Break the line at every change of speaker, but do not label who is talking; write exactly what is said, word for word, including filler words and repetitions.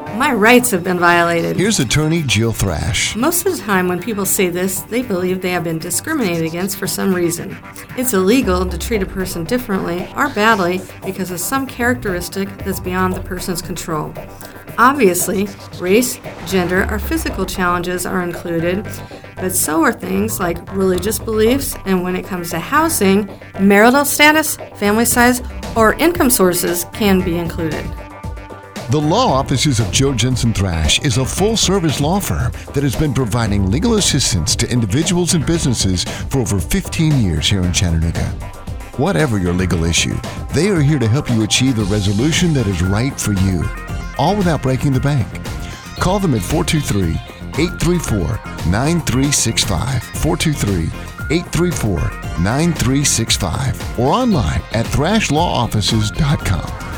My rights have been violated.
Here's attorney Jill Thrash.
Most of the time when people say this, they believe they have been discriminated against for some reason. It's illegal to treat a person differently or badly because of some characteristic that's beyond the person's control. Obviously, race, gender, or physical challenges are included, but so are things like religious beliefs, and when it comes to housing, marital status, family size, or income sources can be included.
The law offices of Joe Jensen Thrash is a full-service law firm that has been providing legal assistance to individuals and businesses for over fifteen years here in Chattanooga. Whatever your legal issue, they are here to help you achieve a resolution that is right for you, all without breaking the bank. Call them at four two three, eight three four, nine three six five, four two three, eight three four, nine three six five, or online at thrash law offices dot com.